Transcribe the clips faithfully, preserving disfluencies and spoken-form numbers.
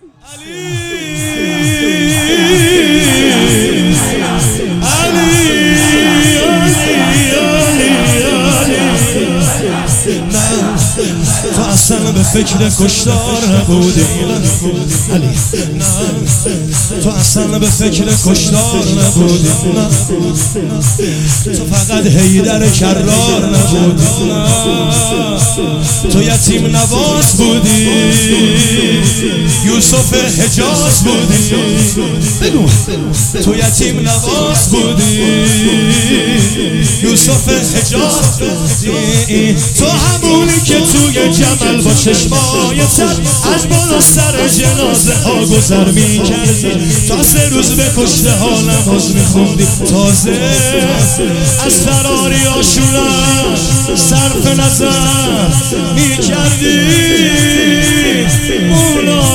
تو اصلا به فکر کشتار نبودی علی، نه تو اصلا به فکر کشتار نبودی، نه تو فقط حیدر کرار نبودی، نه تو یتیم نواز بودی، یوسف حجاز بودی، بگو تو یتیم نواز بودی، یوسف حجاز بودی، تو همونی که توی جمل با چشمای تر از بالا سر جنازه ها گذر می کردی، تا سه روز به کشته ها نماز می خوندی، تازه از فراری آشورا صرف نظر می کردی. مولا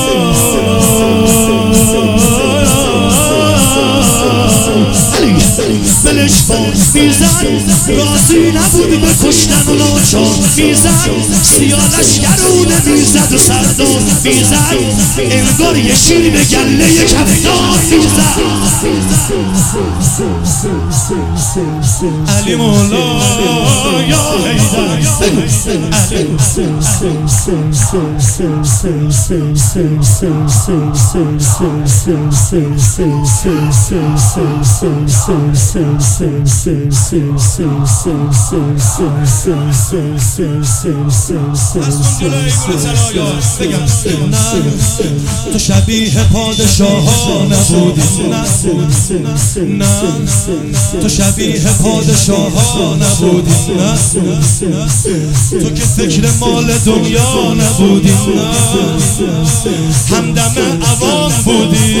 بلش باد میزد، راضی نبودی به کشتن و ناچار میزد، سیاه لشگرونه میزد و سردار میزد، انگار یه شیر به گله کفتار میزد. علی مولا یا حیدر تو شبیه پادشاه نبودی، نه تو شبیه پادشاه نبودی، نه تو که فکر مال دنیا نبودی، نه همدم عوام بودی،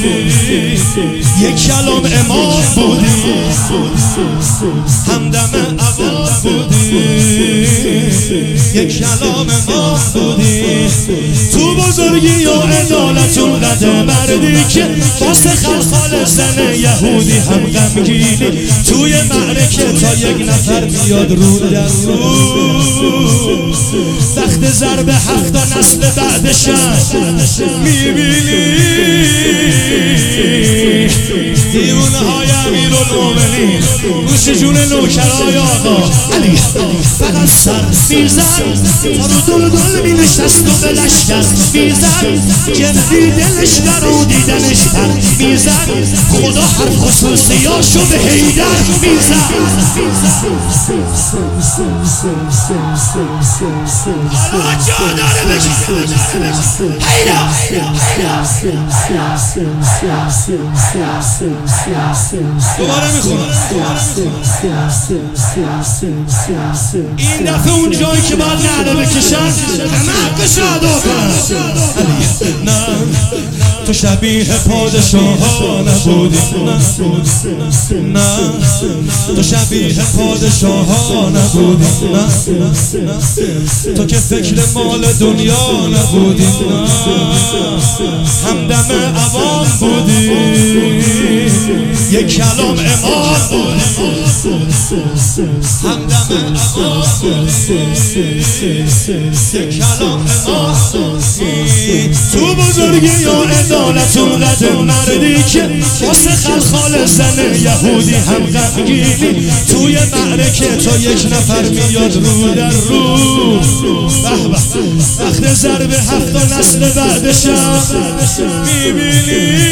یک کلام امام بودی، همدم عوام بودی، یک کلام امام بودی، تو بزرگی و عدالت و قد مردی که واسه خلخال زن یهودی هم غمگینی، توی معرکه تا یک نفر میاد رو در رو، وقت ضرب هفت تا نسل بعدشم میبینی دیوونه های امیرالمومنین گوش جون نوکرای آقا علی فقط سر میزد، تا رو دل دل می نشست و به لشکر میزد، جمعی دلش برو دیدنش تر میزد، خدا هر خصوصیاشو به حیدر میزد. حالا جا داره بگی حیدر دوباره میخونم، این دفعه اون جایی که باید نعره بکشن همه حقش رو ادا کنن. نه تو شبیه پادشاه نبودی، نه تو شبیه پادشاه نبودی، نه تو که فکر مال دنیا نبودی، نه همدم عوام بودی، یک کلام امام بودی، همدم عوام بودی، یک کلام امام بودی، تو بزرگی و عدالت و قد مردی که واسه خلخال زن یهودی هم غمگینی، توی معرکه تا یک نفر میاد رو در رو، به به وقت ضرب هفت تا نسل بعدشم میبینی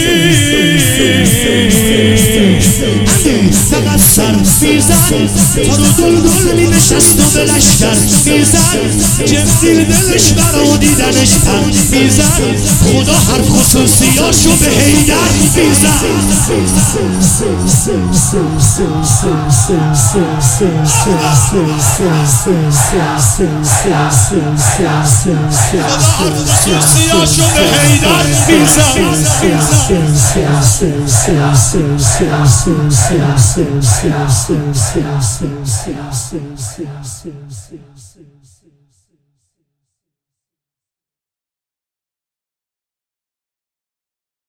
فقط سر میزد، تا رو دل دل می نشست و به لشکر میزد، جمعی دلش برا دیدنش تر میزد، خدا هر خصوصیاشو به حیدر میزد. خصوصیاشو به حیدر میزد.